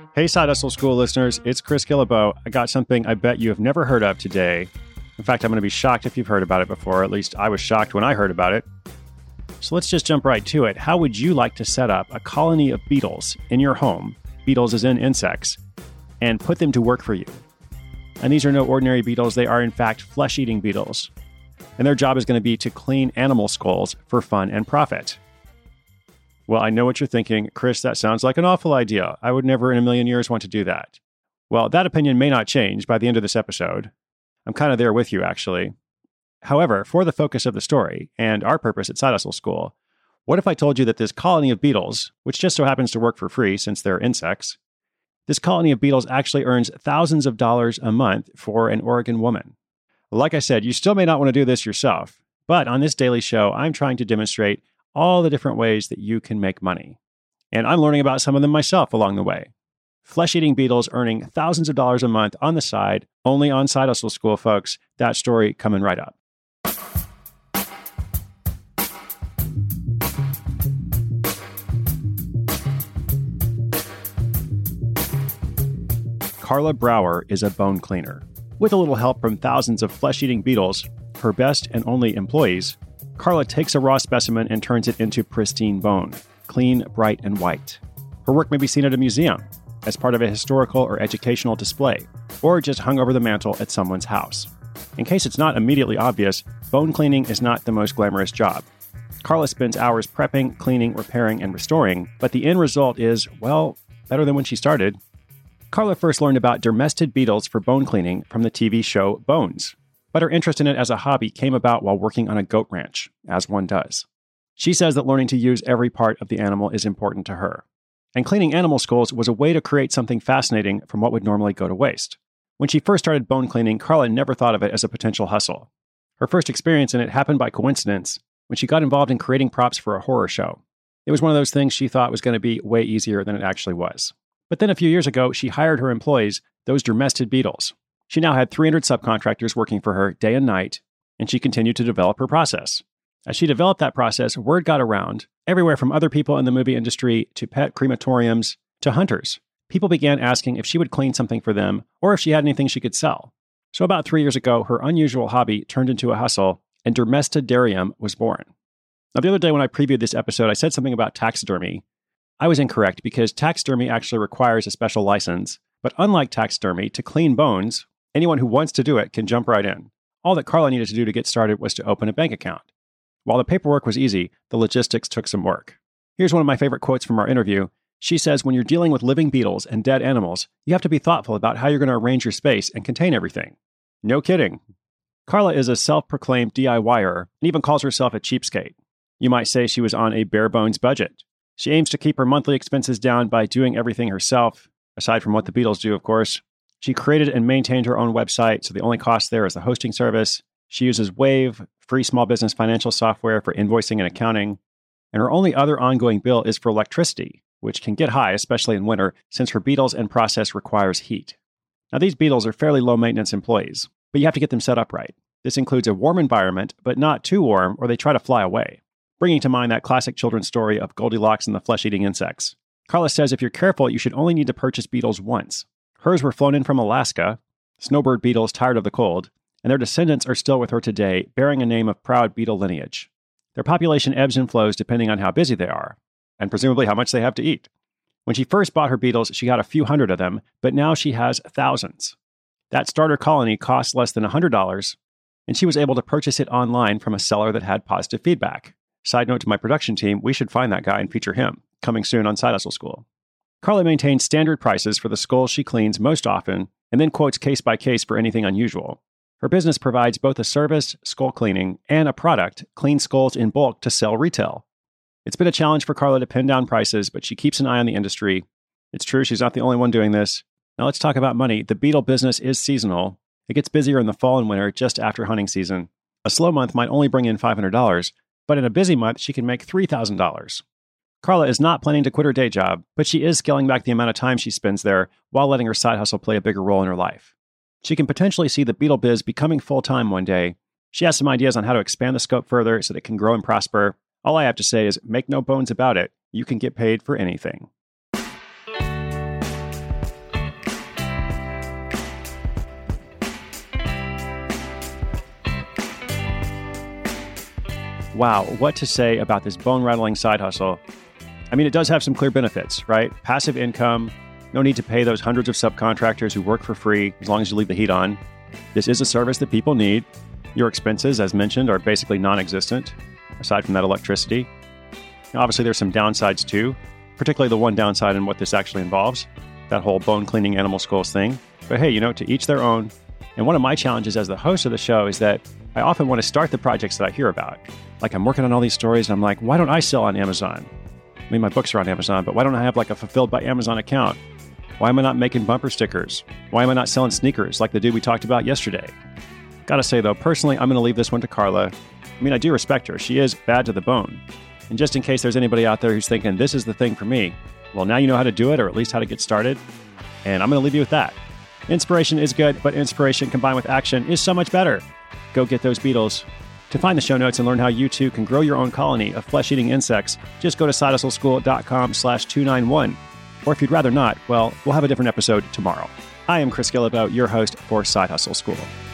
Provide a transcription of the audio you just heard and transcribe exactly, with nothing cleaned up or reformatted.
Hey, Side Hustle School listeners, it's Chris Guillebeau. I got something I bet you have never heard of today. In fact, I'm going to be shocked if you've heard about it before. At least I was shocked when I heard about it. So let's just jump right to it. How would you like to set up a colony of beetles in your home, beetles as in insects, and put them to work for you? And these are no ordinary beetles. They are, in fact, flesh-eating beetles. And their job is going to be to clean animal skulls for fun and profit. Well, I know what you're thinking. Chris, that sounds like an awful idea. I would never in a million years want to do that. Well, that opinion may not change by the end of this episode. I'm kind of there with you, actually. However, for the focus of the story and our purpose at Side Hustle School, what if I told you that this colony of beetles, which just so happens to work for free since they're insects, this colony of beetles actually earns thousands of dollars a month for an Oregon woman? Like I said, you still may not want to do this yourself, but on this daily show, I'm trying to demonstrate all the different ways that you can make money. And I'm learning about some of them myself along the way. Flesh-eating beetles earning thousands of dollars a month on the side, only on Side Hustle School, folks. That story coming right up. Carla Brower is a bone cleaner. With a little help from thousands of flesh-eating beetles, her best and only employees, Carla takes a raw specimen and turns it into pristine bone, clean, bright, and white. Her work may be seen at a museum, as part of a historical or educational display, or just hung over the mantle at someone's house. In case it's not immediately obvious, bone cleaning is not the most glamorous job. Carla spends hours prepping, cleaning, repairing, and restoring, but the end result is, well, better than when she started. Carla first learned about dermestid beetles for bone cleaning from the T V show Bones, but her interest in it as a hobby came about while working on a goat ranch, as one does. She says that learning to use every part of the animal is important to her. And cleaning animal skulls was a way to create something fascinating from what would normally go to waste. When she first started bone cleaning, Carla never thought of it as a potential hustle. Her first experience in it happened by coincidence when she got involved in creating props for a horror show. It was one of those things she thought was going to be way easier than it actually was. But then a few years ago, she hired her employees, those dermestid beetles. She now had three hundred subcontractors working for her day and night, and she continued to develop her process. As she developed that process, word got around, everywhere from other people in the movie industry to pet crematoriums to hunters. People began asking if she would clean something for them or if she had anything she could sell. So about three years ago, her unusual hobby turned into a hustle, and Dermestidarium was born. Now, the other day when I previewed this episode, I said something about taxidermy. I was incorrect because taxidermy actually requires a special license, but unlike taxidermy, to clean bones, anyone who wants to do it can jump right in. All that Carla needed to do to get started was to open a bank account. While the paperwork was easy, the logistics took some work. Here's one of my favorite quotes from our interview. She says, when you're dealing with living beetles and dead animals, you have to be thoughtful about how you're going to arrange your space and contain everything. No kidding. Carla is a self-proclaimed DIYer and even calls herself a cheapskate. You might say she was on a bare bones budget. She aims to keep her monthly expenses down by doing everything herself, aside from what the beetles do, of course. She created and maintained her own website, so the only cost there is the hosting service. She uses Wave, free small business financial software for invoicing and accounting. And her only other ongoing bill is for electricity, which can get high, especially in winter, since her beetles and process requires heat. Now, these beetles are fairly low-maintenance employees, but you have to get them set up right. This includes a warm environment, but not too warm, or they try to fly away, bringing to mind that classic children's story of Goldilocks and the flesh-eating insects. Carla says if you're careful, you should only need to purchase beetles once. Hers were flown in from Alaska, snowbird beetles tired of the cold, and their descendants are still with her today, bearing a name of proud beetle lineage. Their population ebbs and flows depending on how busy they are, and presumably how much they have to eat. When she first bought her beetles, she got a few hundred of them, but now she has thousands. That starter colony costs less than one hundred dollars, and she was able to purchase it online from a seller that had positive feedback. Side note to my production team, we should find that guy and feature him, coming soon on Side Hustle School. Carla maintains standard prices for the skulls she cleans most often, and then quotes case by case for anything unusual. Her business provides both a service, skull cleaning, and a product, clean skulls in bulk to sell retail. It's been a challenge for Carla to pin down prices, but she keeps an eye on the industry. It's true, she's not the only one doing this. Now let's talk about money. The beetle business is seasonal. It gets busier in the fall and winter, just after hunting season. A slow month might only bring in five hundred dollars, but in a busy month, she can make three thousand dollars. Carla is not planning to quit her day job, but she is scaling back the amount of time she spends there while letting her side hustle play a bigger role in her life. She can potentially see the beetle biz becoming full-time one day. She has some ideas on how to expand the scope further so that it can grow and prosper. All I have to say is, make no bones about it, you can get paid for anything. wow, what to say about this bone-rattling side hustle? I mean, it does have some clear benefits, right? Passive income, no need to pay those hundreds of subcontractors who work for free as long as you leave the heat on. This is a service that people need. Your expenses, as mentioned, are basically non-existent, aside from that electricity. Now, obviously, there's some downsides too, particularly the one downside in what this actually involves, that whole bone-cleaning animal skulls thing. But hey, you know, to each their own. And one of my challenges as the host of the show is that I often want to start the projects that I hear about. Like I'm working on all these stories and I'm like, why don't I sell on Amazon? I mean, my books are on Amazon, but why don't I have like a Fulfilled by Amazon account? Why am I not making bumper stickers? Why am I not selling sneakers like the dude we talked about yesterday? Gotta say though, personally, I'm going to leave this one to Carla. I mean, I do respect her. She is bad to the bone. And just in case there's anybody out there who's thinking, this is the thing for me, well, now you know how to do it, or at least how to get started. And I'm going to leave you with that. Inspiration is good, but inspiration combined with action is so much better. Go get those beetles. To find the show notes and learn how you too can grow your own colony of flesh-eating insects, just go to sidehustleschool.com slash 291. Or if you'd rather not, well, we'll have a different episode tomorrow. I am Chris Guillebeau, your host for Side Hustle School.